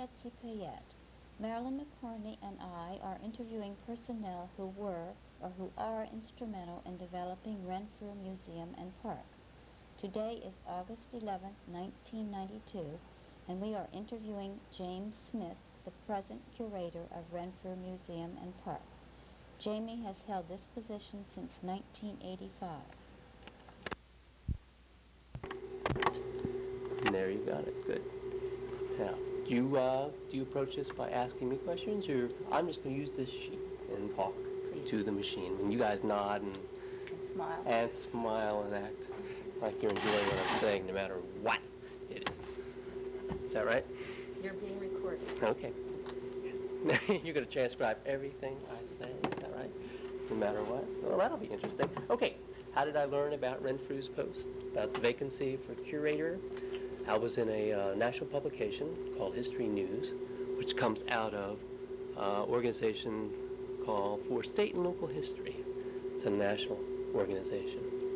Betsy Payette. Marilyn McCorney and I are interviewing personnel who were or who are instrumental in developing Renfrew Museum and Park. Today is August 11, 1992, and we are interviewing James Smith, the present curator of Renfrew Museum and Park. Jamie has held this position since 1985. And there you got it. Good. Now, do you approach this by asking me questions, or I'm just going to use this sheet and talk to the machine, and you guys nod and smile and act like you're enjoying what I'm saying, no matter what it is. Is that right? You're being recorded. Okay. You're going to transcribe everything I say. Is that right? No matter what. Well, that'll be interesting. Okay. How did I learn about Renfrew's post, about the vacancy for curator? I was in a national publication called History News, which comes out of an organization called For State and Local History. It's a national organization.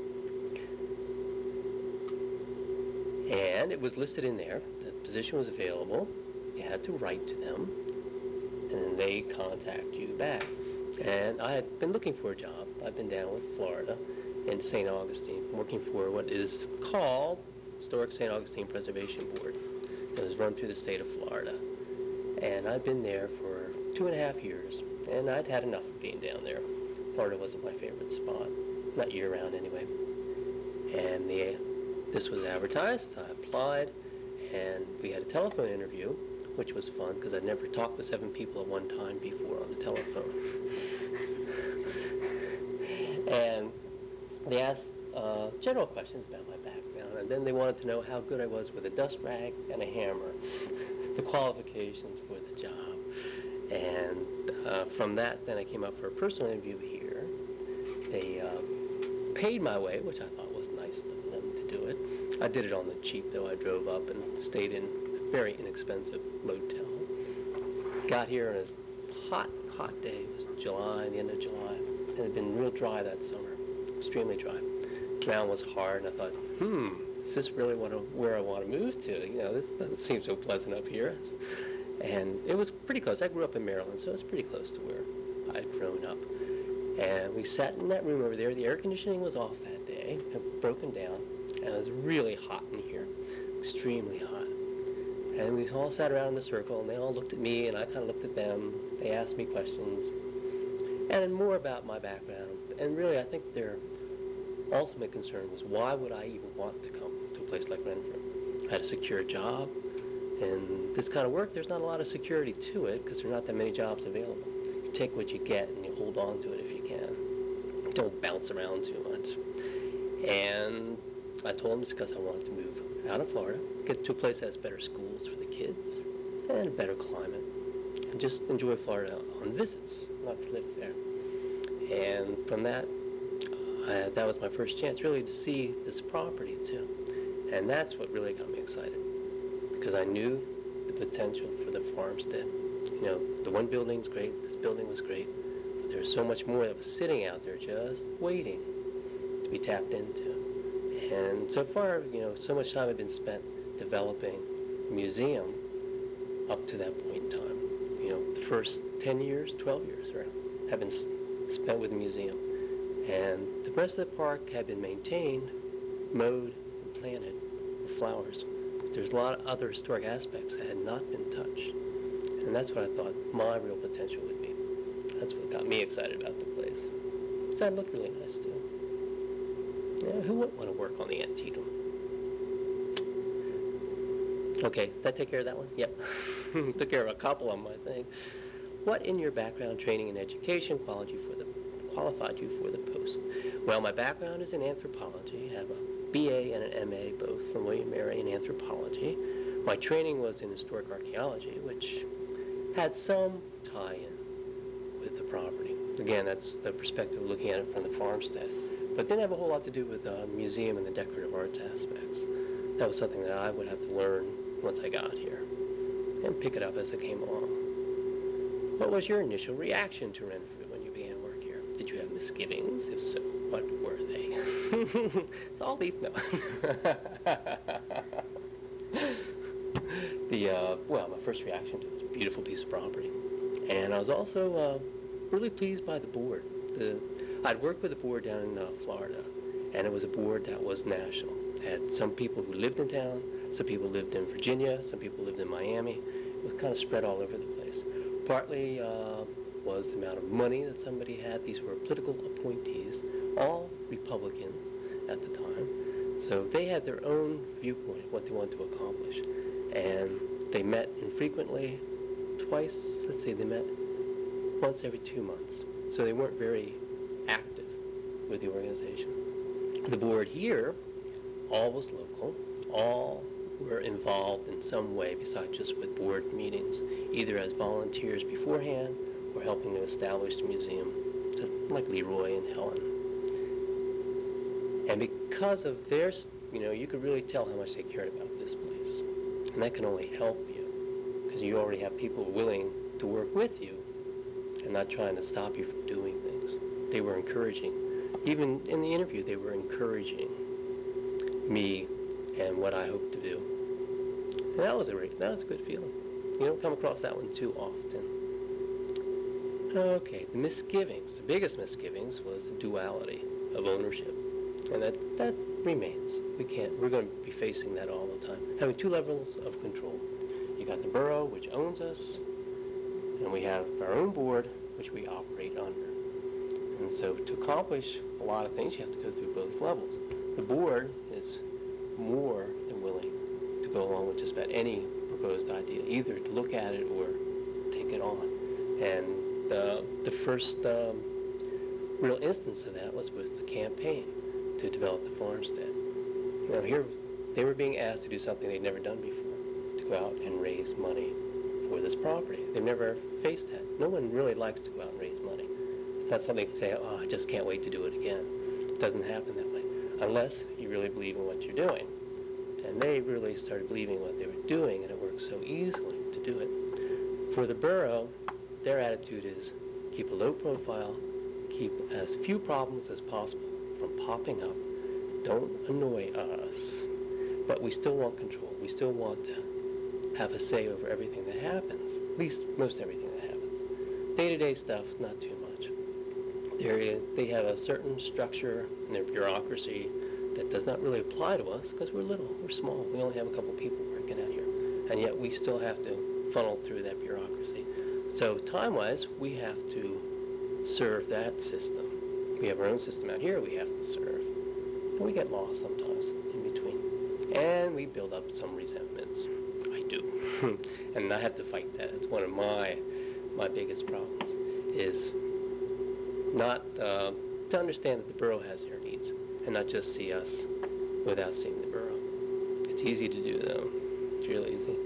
And it was listed in there. The position was available. You had to write to them, and then they contact you back. And I had been looking for a job. I've been down with Florida in St. Augustine, working for what is called Historic St. Augustine Preservation Board. It was run through the state of Florida. And I'd been there for 2.5 years, and I'd had enough of being down there. Florida wasn't my favorite spot, not year-round anyway. And this was advertised. I applied, and we had a telephone interview, which was fun because I'd never talked with 7 people at one time before on the telephone. And they asked general questions about my background, and then they wanted to know how good I was with a dust rag and a hammer, the qualifications for the job. And from that, then I came up for a personal interview here. They paid my way, which I thought was nice of them to do it. I did it on the cheap, though. I drove up and stayed in a very inexpensive motel. Got here on a hot day. It was July, the end of July. And it had been real dry that summer, extremely dry. Ground was hard, and I thought, is this really where I want to move to? You know, this doesn't seem so pleasant up here. And it was pretty close. I grew up in Maryland, so it was pretty close to where I'd grown up. And we sat in that room over there. The air conditioning was off that day, it had broken down, and it was really hot in here, extremely hot. And we all sat around in a circle, and they all looked at me, and I kind of looked at them. They asked me questions, and more about my background. And really, I think their ultimate concern was, why would I even want to come to a place like Renfrew? I had a secure job, and this kind of work, there's not a lot of security to it because there are not that many jobs available. You take what you get, and you hold on to it if you can. Don't bounce around too much. And I told them it's because I wanted to move out of Florida, get to a place that has better schools for the kids, and a better climate, and just enjoy Florida on visits, not to live there. And from that, that was my first chance really to see this property too. And that's what really got me excited, because I knew the potential for the farmstead. You know, the one building's great, this building was great, but there's so much more that was sitting out there just waiting to be tapped into. And so far, you know, so much time had been spent developing a museum up to that point in time. You know, the first 10 years, 12 years have been spent with the museum. And the rest of the park had been maintained, mowed, and planted with flowers. There's a lot of other historic aspects that had not been touched. And that's what I thought my real potential would be. That's what got me excited about the place. Because that looked really nice too. Yeah, who wouldn't want to work on the Antietam? Okay, did that take care of that one? Yep. Took care of a couple of them, I think. What in your background, training, and education qualified you for the post? Well, my background is in anthropology. I have a BA and an MA, both from William & Mary in anthropology. My training was in historic archaeology, which had some tie-in with the property. Again, that's the perspective of looking at it from the farmstead. But didn't have a whole lot to do with the museum and the decorative arts aspects. That was something that I would have to learn once I got here and pick it up as it came along. What was your initial reaction to Renfrew when you began work here? Did you have misgivings? If so, what were they? It's all these, no. Well, my first reaction to it was a beautiful piece of property. And I was also really pleased by the board. I'd worked with a board down in Florida, and it was a board that was national. It had some people who lived in town, some people lived in Virginia, some people lived in Miami. It was kind of spread all over the place. Partly was the amount of money that somebody had. These were political appointees, all Republicans at the time. So they had their own viewpoint of what they wanted to accomplish. And they met infrequently, twice, let's say they met once every 2 months. So they weren't very active with the organization. The board here, all was local, all were involved in some way besides just with board meetings, either as volunteers beforehand or helping to establish the museum, just like Leroy and Helen. And because of their, you could really tell how much they cared about this place. And that can only help you, because you already have people willing to work with you and not trying to stop you from doing things. They were encouraging. Even in the interview, they were encouraging me and what I hope to do. And that was a good feeling. You don't come across that one too often. Okay, the misgivings. The biggest misgivings was the duality of ownership. And that remains. We're going to be facing that all the time. Having two levels of control. You got the borough, which owns us, and we have our own board, which we operate under. And so to accomplish a lot of things, you have to go through both levels. The board is more than willing to go along with just about any proposed idea, either to look at it or take it on. And the first real instance of that was with the campaign to develop the farmstead. Here they were being asked to do something they'd never done before, to go out and raise money for this property. They've never faced that. No one really likes to go out and raise money. It's not something to say, oh, I just can't wait to do it again. It doesn't happen that way, unless you really believe in what you're doing. And they really started believing what they were doing, and it worked so easily to do it. For the borough, their attitude is keep a low profile, keep as few problems as possible from popping up. Don't annoy us. But we still want control. We still want to have a say over everything that happens, at least most everything that happens. Day-to-day stuff, not too much. They have a certain structure in their bureaucracy that does not really apply to us because we're little, we're small. We only have a couple people working out here. And yet we still have to funnel through that bureaucracy. So time-wise, we have to serve that system. We have our own system out here we have to serve. And we get lost sometimes in between. And we build up some resentments. I do. And I have to fight that. It's one of my biggest problems, is not to understand that the borough has their needs and not just see us without seeing the borough. It's easy to do, though. It's real easy.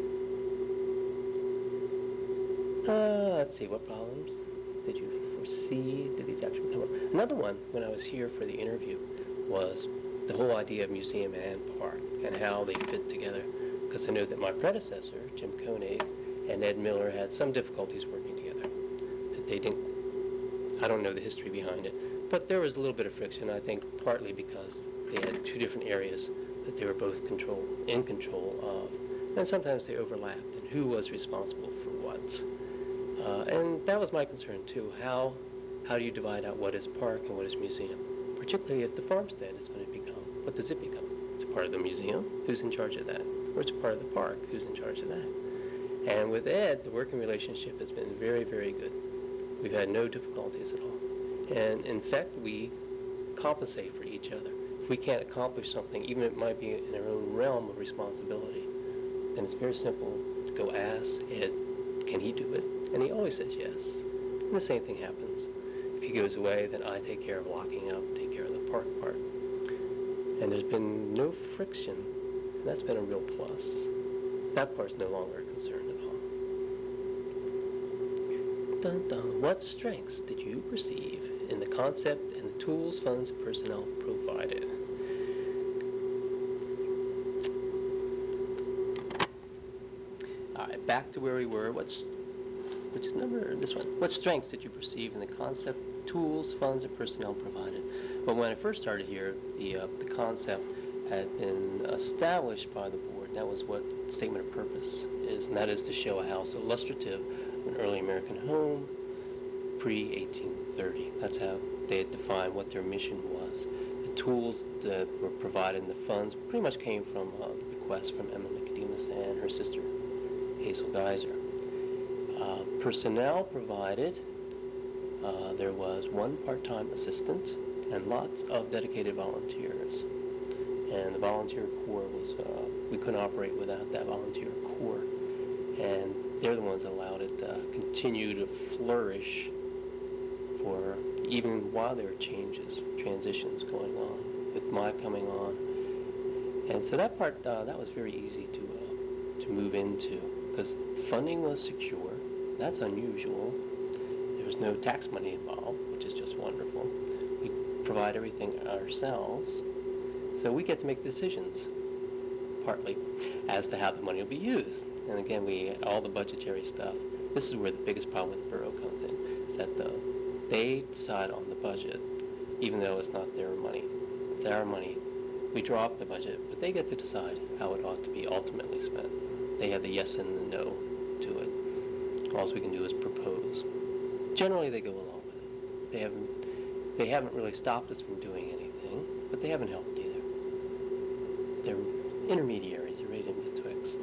Let's see, what problems did you foresee? Did these actually come up? Another one, when I was here for the interview, was the whole idea of museum and park and how they fit together. Because I know that my predecessor, Jim Koenig, and Ed Miller had some difficulties working together. That they didn't, I don't know the history behind it, but there was a little bit of friction, I think partly because they had two different areas that they were both in control of. And sometimes they overlapped, and who was responsible for what. And that was my concern too. How do you divide out what is park and what is museum? Particularly if the farmstead is going to become, what does it become? It's a part of the museum, who's in charge of that? Or it's a part of the park, who's in charge of that? And with Ed, the working relationship has been very, very good. We've had no difficulties at all. And in fact, we compensate for each other. If we can't accomplish something, even if it might be in our own realm of responsibility, then it's very simple to go ask Ed, can he do it? And he always says yes. And the same thing happens. If he goes away, then I take care of locking up, take care of the park part. And there's been no friction, and that's been a real plus. That part's no longer a concern at all. Dun dun. What strengths did you perceive in the concept and the tools, funds, and personnel provided? All right, back to where we were. Which is number, this one. What strengths did you perceive in the concept, tools, funds, and personnel provided? Well, when I first started here, the concept had been established by the board. That was what statement of purpose is, and that is to show a house illustrative of an early American home pre-1830. That's how they had defined what their mission was. The tools that were provided and the funds pretty much came from the bequest from Emma Nicodemus and her sister Hazel Geiser. Personnel provided, there was one part-time assistant and lots of dedicated volunteers. And the volunteer corps was, we couldn't operate without that volunteer corps. And they're the ones that allowed it to continue to flourish for even while there were transitions going on, with my coming on. And so that part, that was very easy to move into, because funding was secure. That's unusual. There was no tax money involved, which is just wonderful. We provide everything ourselves, so we get to make decisions, partly, as to how the money will be used. And again, all the budgetary stuff, this is where the biggest problem with the borough comes in, is that they decide on the budget, even though it's not their money. It's our money. We draw up the budget, but they get to decide how it ought to be ultimately spent. They have the yes and the no to it. All we can do is propose. Generally, they go along with it. They haven't really stopped us from doing anything, but they haven't helped either. They're intermediaries, they're right in betwixt.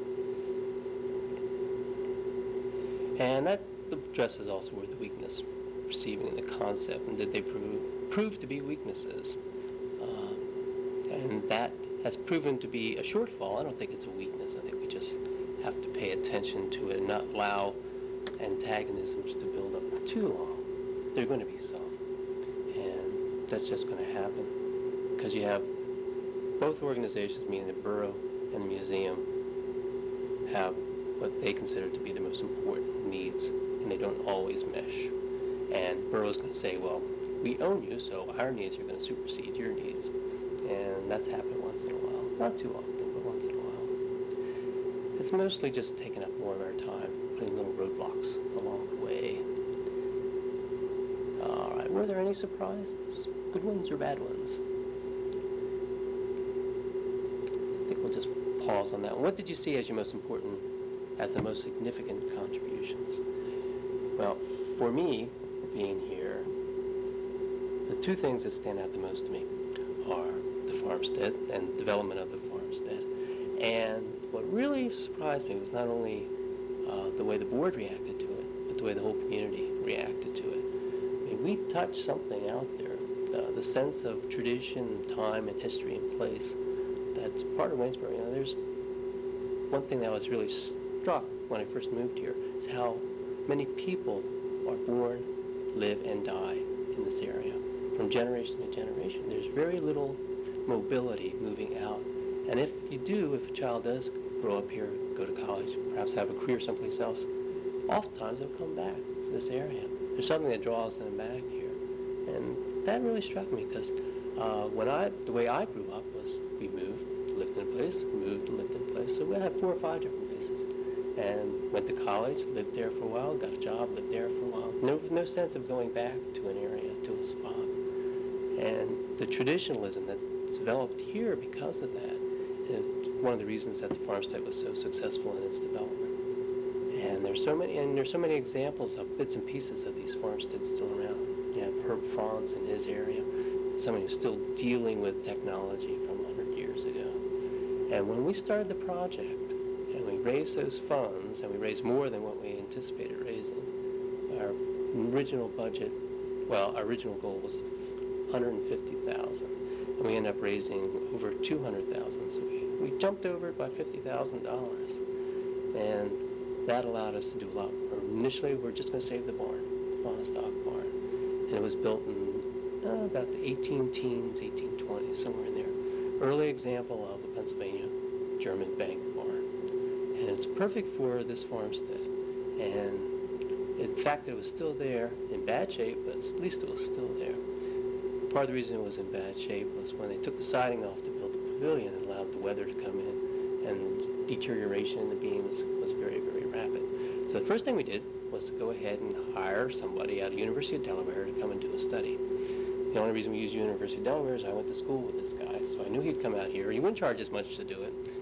And that addresses also where the weakness, perceiving the concept, and did they prove to be weaknesses? And that has proven to be a shortfall. I don't think it's a weakness. I think we just have to pay attention to it and not allow antagonisms to build up too long. There are going to be some. And that's just going to happen. Because you have both organizations, meaning the borough and the museum, have what they consider to be the most important needs, and they don't always mesh. And borough's going to say, well, we own you, so our needs are going to supersede your needs. And that's happened once in a while. Not too often, but once in a while. It's mostly just taking up more of our time, putting little roadblocks along the way. All right, were there any surprises? Good ones or bad ones? I think we'll just pause on that one. What did you see as your most important, as the most significant contributions? Well, for me, being here, the two things that stand out the most to me are the farmstead and development of the farmstead. And what really surprised me was not only the way the board reacted to it, but the way the whole community reacted to it. I mean, we touched something out there, the sense of tradition, time, and history and place that's part of Waynesboro. You know, there's one thing that I was really struck when I first moved here is how many people are born, live, and die in this area. From generation to generation, there's very little mobility moving out. And if a child does grow up here, go to college, perhaps have a career someplace else, oftentimes they'll come back to this area. There's something that draws them back here. And that really struck me because the way I grew up was we moved, lived in a place, moved and lived in a place. So we had 4 or 5 different places. And went to college, lived there for a while, got a job, lived there for a while. No sense of going back to an area, to a spot. And the traditionalism that's developed here because of that is one of the reasons that the farmstead was so successful in its development. And there's so many examples of bits and pieces of these farmsteads still around. You have Herb Franz in his area, somebody who's still dealing with technology from 100 years ago. And when we started the project, and we raised those funds, and we raised more than what we anticipated raising, our original budget, our original goal was $150,000, and we ended up raising over $200,000. So we jumped over it by $50,000, and that allowed us to do a lot more. Initially, we were just going to save the barn, the Monostock barn, and it was built in about the 1820s, somewhere in there. Early example of a Pennsylvania German bank barn. And it's perfect for this farmstead. And the fact that it was still there, in bad shape, but at least it was still there. Part of the reason it was in bad shape was when they took the siding off to build the pavilion, it allowed the weather to come in, and deterioration in the beams was very, very rapid. So the first thing we did was to go ahead and hire somebody out of University of Delaware to come and do a study. The only reason we used University of Delaware is I went to school with this guy, so I knew he'd come out here. He wouldn't charge as much to do it,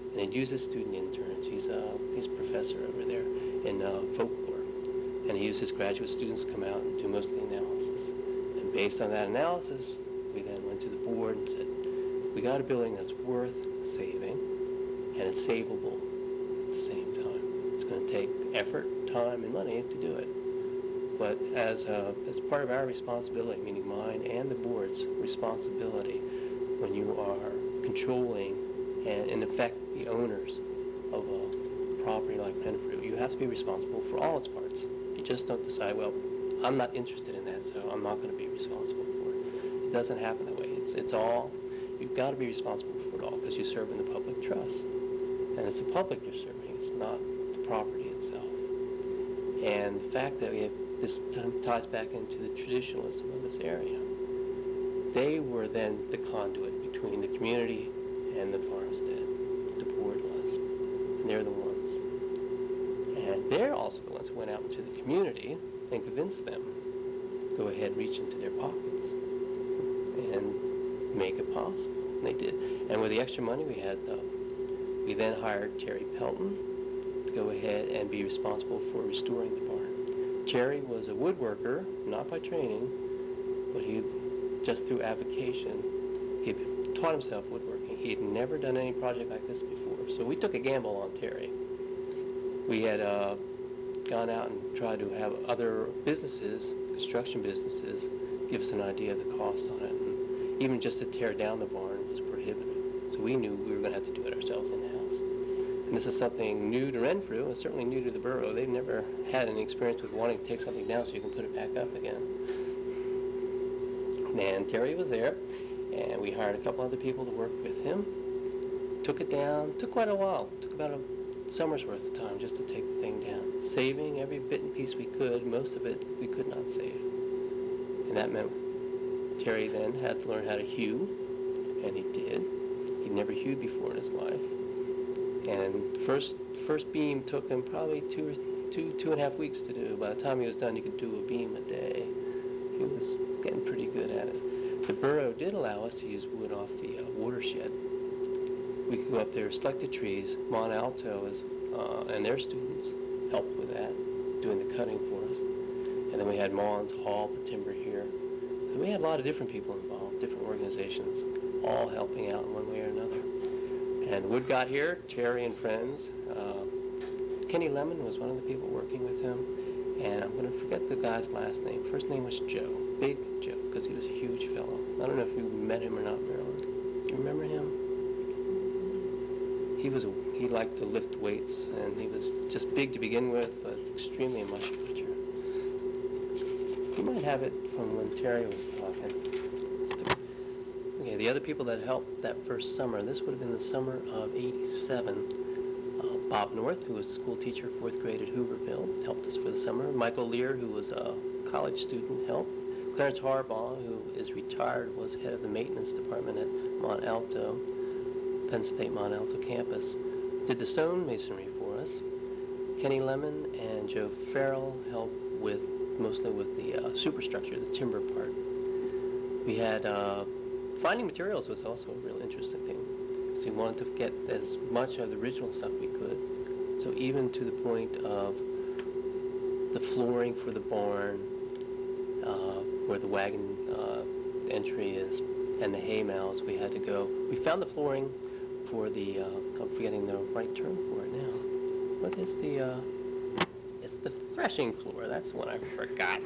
and he'd use his student interns. He's a professor over there in folklore, and he used his graduate students to come out and do most of the analysis. And based on that analysis, we then went to the board and said, we got a building that's worth saving, and it's savable at the same time. It's going to take effort, time, and money to do it. But as part of our responsibility, meaning mine and the board's responsibility, when you are controlling and in effect the owners of a property like Renfrew, you have to be responsible for all its parts. You just don't decide, well, I'm not interested in that, so I'm not going to be responsible for it. It doesn't happen that way. It's all, you've got to be responsible for it all because you serve in the public trust. And it's the public you're serving, it's not the property itself. And the fact that we have, this ties back into the traditionalism of this area. They were then the conduit between the community and the farmstead. The board was. And they're the ones. And they're also the ones who went out into the community and convinced them to go ahead and reach into their pockets and make it possible. And they did. And with the extra money we had, we then hired Terry Pelton to go ahead and be responsible for restoring the barn. Terry was a woodworker, not by training, but he, just through avocation, he taught himself woodworking. He had never done any project like this before, so we took a gamble on Terry. We had gone out and tried to have other businesses, construction businesses, give us an idea of the cost on it. And even just to tear down the barn was prohibitive, so we knew we were going to have to do it ourselves in-house. And this is something new to Renfrew, and certainly new to the borough. They've never had any experience with wanting to take something down so you can put it back up again. And Terry was there, and we hired a couple other people to work with him. Took it down, took quite a while. Took about a summer's worth of time just to take the thing down. Saving every bit and piece we could. Most of it we could not save. And that meant Terry then had to learn how to hew, and he did. He'd never hewed before in his life. And the first beam took him probably two and a half weeks to do. By the time he was done, he could do a beam a day. He was getting pretty good at it. The borough did allow us to use wood off the watershed. We could go up there, select the trees. Mont Alto and their students helped with that, doing the cutting for us. And then we had Mons haul the timber here. So we had a lot of different people involved, different organizations, all helping out in one way or another. And wood got here, Terry and friends. Kenny Lemon was one of the people working with him. And I'm going to forget the guy's last name. First name was Joe, Big Joe, because he was a huge fellow. I don't know if you met him or not, Marilyn. Do you remember him? He liked to lift weights, and he was just big to begin with, but extremely muscular. You might have it from when Terry was talking. Okay, the other people that helped that first summer, this would have been the summer of '87. Bob North, who was a school teacher, 4th grade at Hooverville, helped us for the summer. Michael Lear, who was a college student, helped. Clarence Harbaugh, who is retired, was head of the maintenance department at Mont Alto, Penn State Mont Alto campus, did the stone masonry for us. Kenny Lemon and Joe Farrell helped mostly with the superstructure, the timber part. We had finding materials was also a real interesting thing. So we wanted to get as much of the original stuff we could. So even to the point of the flooring for the barn, where the wagon entry is, and the hay mows, we had to go. We found the flooring for the, I'm forgetting the right term for it now. What is the, it's the threshing floor. That's the one I forgot.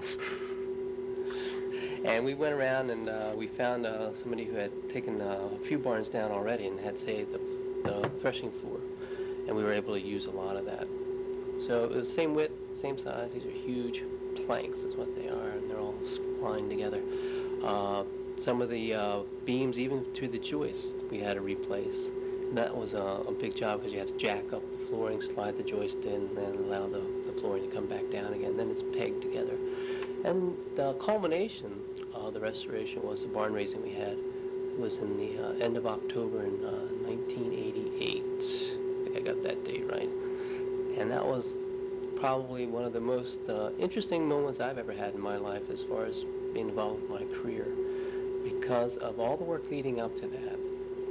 And we went around and we found somebody who had taken a few barns down already and had saved the threshing floor. And we were able to use a lot of that. So it was the same width, same size. These are huge planks is what they are, and they're all splined together. Some of the beams, even to the joists, we had to replace. And that was a big job because you had to jack up the flooring, slide the joist in, and then allow the flooring to come back down again. Then it's pegged together. And the culmination of the restoration was the barn raising we had. It was in the end of October in 1988. I think I got that date right. And that was probably one of the most interesting moments I've ever had in my life as far as being involved with my career, because of all the work leading up to that.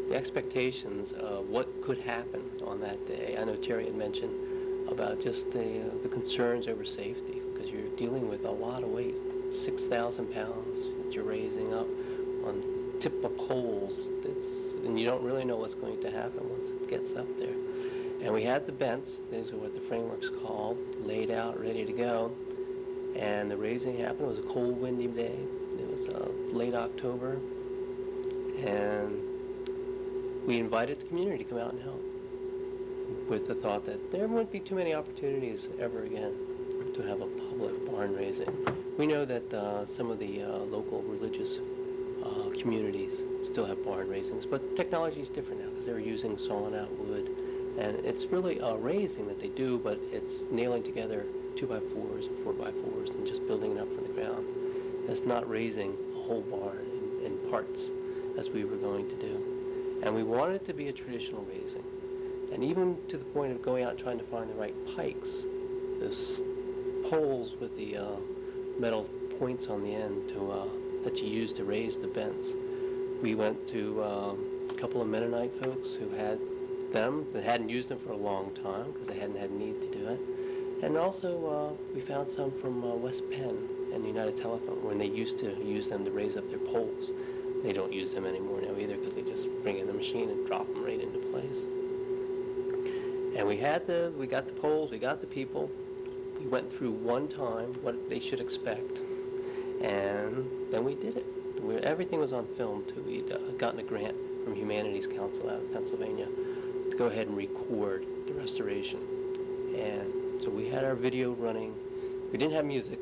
the expectations of what could happen on that day. I know Terry had mentioned about just the concerns over safety, because you're dealing with a lot of weight, 6,000 pounds that you're raising up on tip of poles. And you don't really know what's going to happen once it gets up there. And we had the bents, these are what the framework's called, laid out, ready to go. And the raising happened. It was a cold, windy day. It was late October. And we invited the community to come out and help, with the thought that there wouldn't be too many opportunities ever again to have a public barn raising. We know that some of the local religious communities still have barn raisings, but technology is different now because they're using sawn out wood. And it's really a raising that they do, but it's nailing together 2x4s and 4x4s and just building it up from the ground. It's not raising a whole barn in parts as we were going to do. And we wanted it to be a traditional raising. And even to the point of going out and trying to find the right pikes, those poles with the metal points on the end that you use to raise the bents. We went to a couple of Mennonite folks who had them, that hadn't used them for a long time because they hadn't had need to do it. And also we found some from West Penn and United Telephone when they used to use them to raise up their poles. They don't use them anymore now either because they just bring in the machine and drop them right into place. And we got the poles, we got the people. We went through one time what they should expect, and then we did it. Everything was on film too. We'd gotten a grant from Humanities Council out of Pennsylvania to go ahead and record the restoration. And so we had our video running. We didn't have music,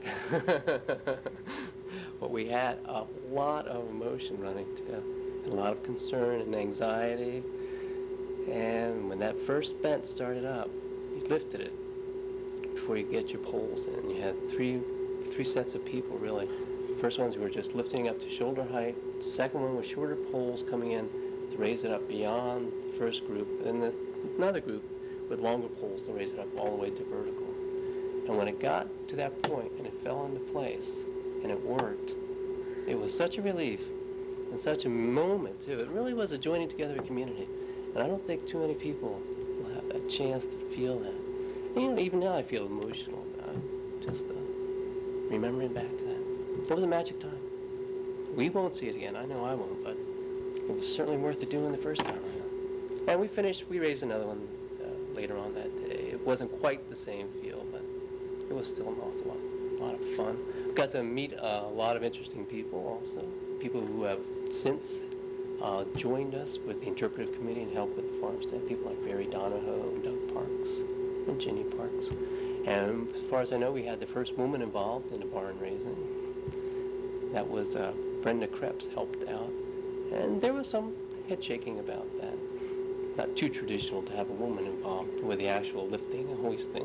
but we had a lot of emotion running too, and a lot of concern and anxiety. And when that first bent started up, you lifted it before you get your poles in. You had three sets of people really. The first ones were just lifting up to shoulder height. The second one was shorter poles coming in to raise it up beyond the first group. And another group with longer poles to raise it up all the way to vertical. And when it got to that point and it fell into place and it worked, it was such a relief and such a moment too. It really was a joining together of community. And I don't think too many people will have that chance to feel that. And, even now I feel emotional about it, just remembering back to that. It was a magic time. We won't see it again. I know I won't, but it was certainly worth it doing the first time around. And we raised another one later on that day. It wasn't quite the same feel, but it was still an awful lot of fun. Got to meet a lot of interesting people also, people who have since joined us with the interpretive committee and helped with the farmstead, people like Barry Donahoe and Doug Parks and Ginny Parks. And as far as I know, we had the first woman involved in the barn raising. That was Brenda Krebs helped out. And there was some head shaking about that. Not too traditional to have a woman involved with the actual lifting and hoisting.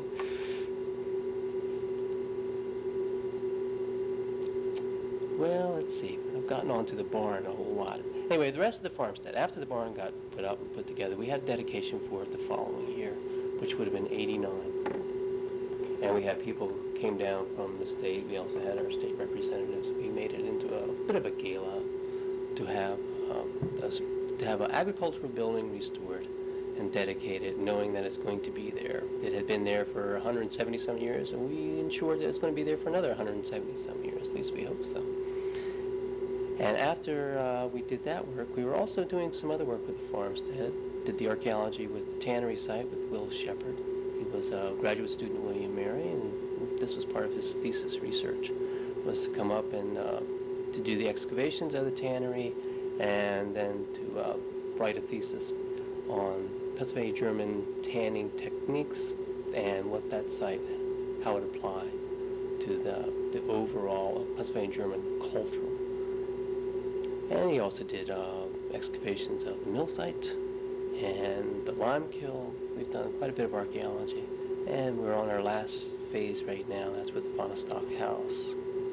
Well, let's see. I've gotten onto the barn a whole lot. Anyway, the rest of the farmstead, after the barn got put up and put together, we had dedication for it the following year, which would have been '89. And we had people who came down from the state. We also had our state representatives. We made it into a bit of a gala to have an agricultural building restored and dedicated, knowing that it's going to be there. It had been there for 170 some years, and we ensured that it's going to be there for another 170 some years. At least we hope so. And after we did that work, we were also doing some other work with the farmstead. Did the archaeology with the tannery site with Will Shepard. He was a graduate student at William Mary, and this was part of his thesis research, was to come up and to do the excavations of the tannery, and then to write a thesis on Pennsylvania German tanning techniques and what that site, how it applied to the overall Pennsylvania German culture. And he also did excavations of the mill site and the lime kiln. We've done quite a bit of archaeology. And we're on our last phase right now. That's with the Fonostock House.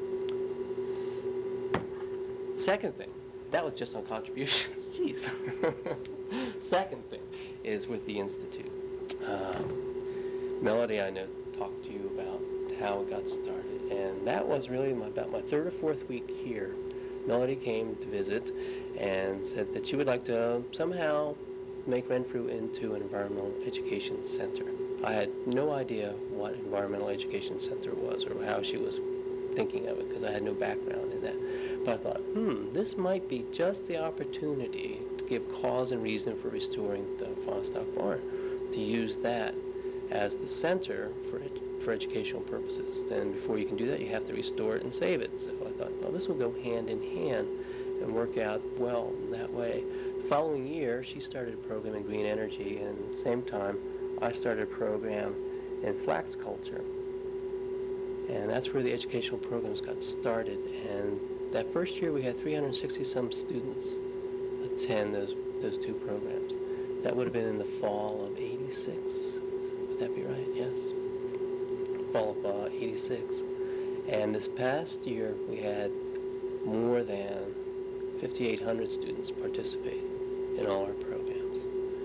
Second thing, that was just on contributions. Jeez. Second thing is with the Institute. Melody, I know, talked to you about how it got started. And that was really about my third or fourth week here Melody came to visit and said that she would like to somehow make Renfrew into an environmental education center. I had no idea what environmental education center was or how she was thinking of it because I had no background in that. But I thought, this might be just the opportunity to give cause and reason for restoring the Fahnestock Barn, to use that as the center for educational purposes. Then before you can do that, you have to restore it and save it. So I thought, well, this will go hand in hand and work out well in that way. The following year, she started a program in green energy, and at the same time, I started a program in flax culture. And that's where the educational programs got started. And that first year, we had 360-some students attend those two programs. That would have been in the fall of '86. Would that be right? Yes. Fall of '86. And this past year, we had more than 5,800 students participate in all our programs.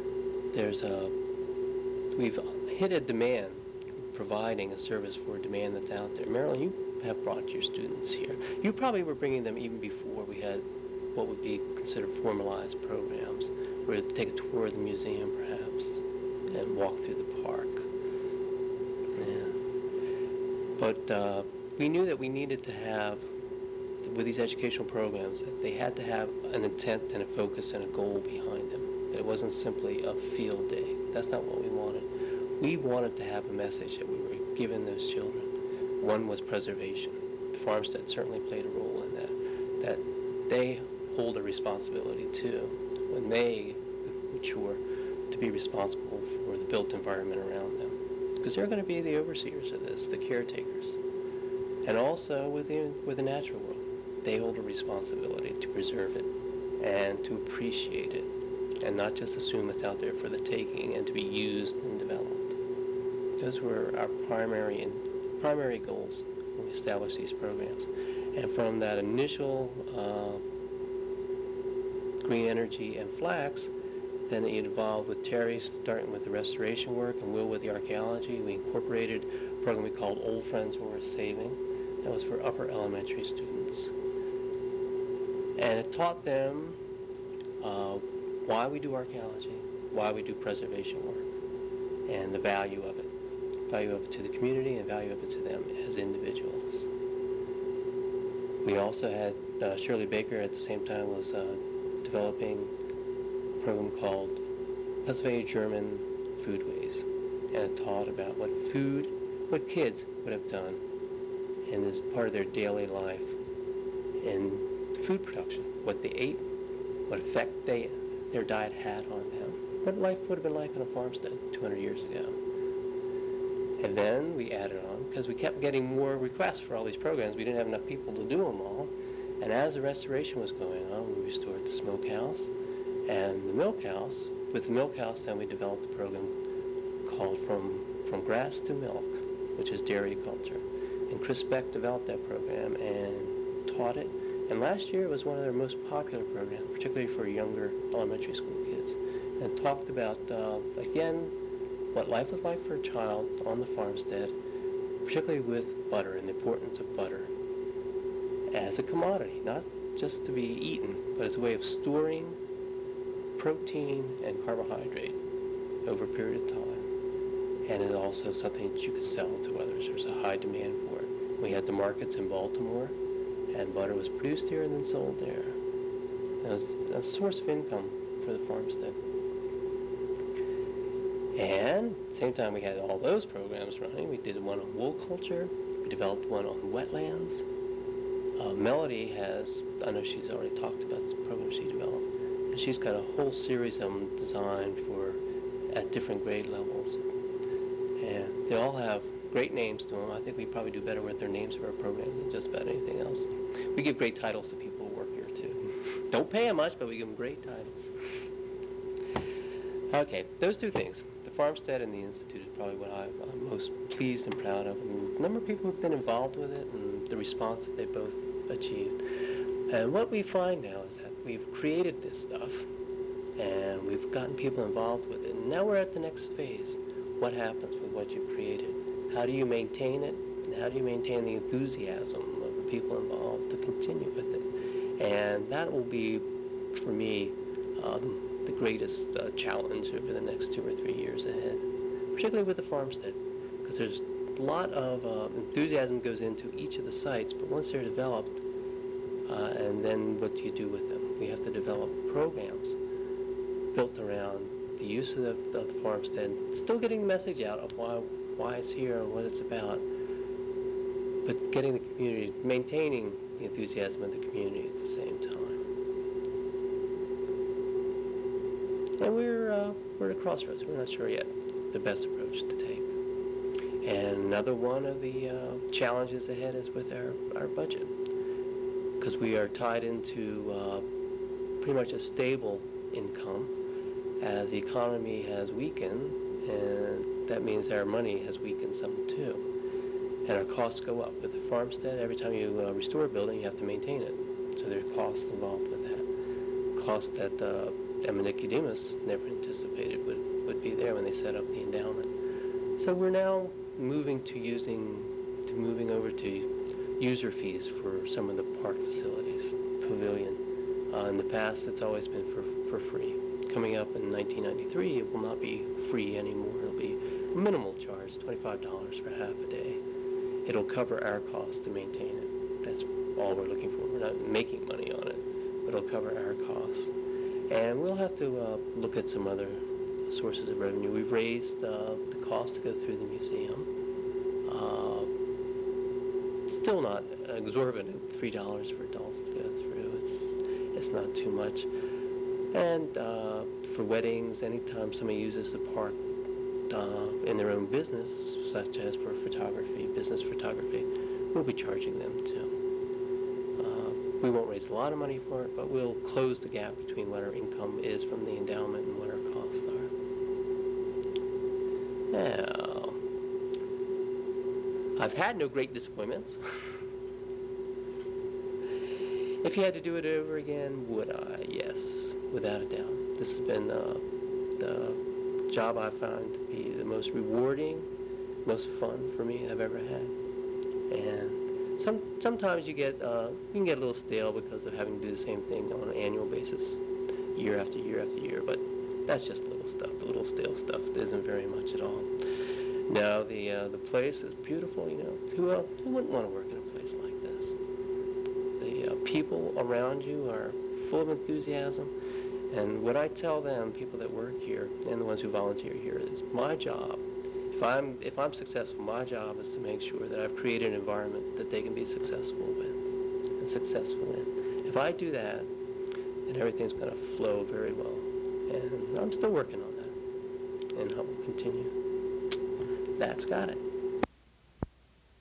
We've hit a demand, providing a service for a demand that's out there. Marilyn, you have brought your students here. You probably were bringing them even before we had what would be considered formalized programs, where to take a tour of the museum, perhaps, and walk through the park. Yeah. But we knew that we needed to have, with these educational programs, that they had to have an intent and a focus and a goal behind them. That it wasn't simply a field day. That's not what we wanted. We wanted to have a message that we were giving those children. One was preservation. Farmstead certainly played a role in that they hold a responsibility too, when they mature, to be responsible for the built environment around them. Because they're going to be the overseers of this, the caretakers. And also with the natural world. They hold a responsibility to preserve it and to appreciate it, and not just assume it's out there for the taking and to be used and developed. Those were our primary goals when we established these programs. And from that initial green energy and flax, then it evolved with Terry starting with the restoration work and Will with the archaeology. We incorporated a program we called Old Friends Worth Saving. That was for upper elementary students. And it taught them why we do archaeology, why we do preservation work, and the value of it. Value of it to the community and value of it to them as individuals. We also had Shirley Baker at the same time was developing a program called Pennsylvania German Foodways. And it taught about what kids would have done in this part of their daily life in food production, what they ate, what effect their diet had on them, what life would have been like on a farmstead 200 years ago. And then we added on, because we kept getting more requests for all these programs. We didn't have enough people to do them all. And as the restoration was going on, we restored the smokehouse and the milk house. With the milk house, then we developed a program called From Grass to Milk, which is dairy culture. And Chris Beck developed that program and taught it. And last year it was one of their most popular programs, particularly for younger elementary school kids. And it talked about, again, what life was like for a child on the farmstead, particularly with butter and the importance of butter as a commodity, not just to be eaten, but as a way of storing protein and carbohydrate over a period of time. And it's also something that you could sell to others. There's a high demand for it. We had the markets in Baltimore, and butter was produced here and then sold there. It was a source of income for the farmstead. And at the same time we had all those programs running. We did one on wool culture. We developed one on wetlands. Melody has, I know she's already talked about this program she developed, and she's got a whole series of them designed at different grade levels. And they all have great names to them. I think we probably do better with their names of our programs than just about anything else. We give great titles to people who work here too. Don't pay them much, but we give them great titles. Okay, those two things, the farmstead and the institute, is probably what I'm most pleased and proud of. And the number of people who've been involved with it and the response that they both achieved. And what we find now is that we've created this stuff and we've gotten people involved with it. And now we're at the next phase. What happens with what you've created? How do you maintain it? And how do you maintain the enthusiasm of the people involved to continue with it? And that will be, for me, the greatest challenge over the next 2 or 3 years ahead, particularly with the farmstead, because there's a lot of enthusiasm goes into each of the sites, but once they're developed, and then what do you do with them? We have to develop programs built around the use of the farmstead, still getting the message out of why it's here and what it's about, but getting the community, maintaining the enthusiasm of the community at the same time. And we're at a crossroads. We're not sure yet the best approach to take. And another one of the challenges ahead is with our budget, because we are tied into pretty much a stable income as the economy has weakened, and that means our money has weakened some too. And our costs go up. With the farmstead, every time you restore a building, you have to maintain it. So there are costs involved with that. Costs that Emma Nicodemus never anticipated would be there when they set up the endowment. So we're now moving over to user fees for some of the park facilities, pavilion. In the past, it's always been for free. Coming up in 1993, it will not be free anymore. It'll be a minimal charge, $25 for half a day. It'll cover our cost to maintain it. That's all we're looking for. We're not making money on it, but it'll cover our costs. And we'll have to look at some other sources of revenue. We've raised the cost to go through the museum. Still not exorbitant, $3 for adults to go through. It's not too much. And for weddings, anytime somebody uses the park in their own business, such as for photography, business photography, we'll be charging them too. We won't raise a lot of money for it, but we'll close the gap between what our income is from the endowment and what our costs are. Now, I've had no great disappointments. If you had to do it over again, would I? Yes, without a doubt. This has been the job I found to be the most rewarding, most fun for me I've ever had. And sometimes you can get a little stale because of having to do the same thing on an annual basis, year after year after year. But that's just little stuff. The little stale stuff. It isn't very much at all. No, the place is beautiful. You know, who wouldn't want to work in a place like this? The people around you are full of enthusiasm. And what I tell them, people that work here and the ones who volunteer here, is my job. If I'm successful, my job is to make sure that I've created an environment that they can be successful with and successful in. If I do that, then everything's going to flow very well. And I'm still working on that, and I will continue. That's got it.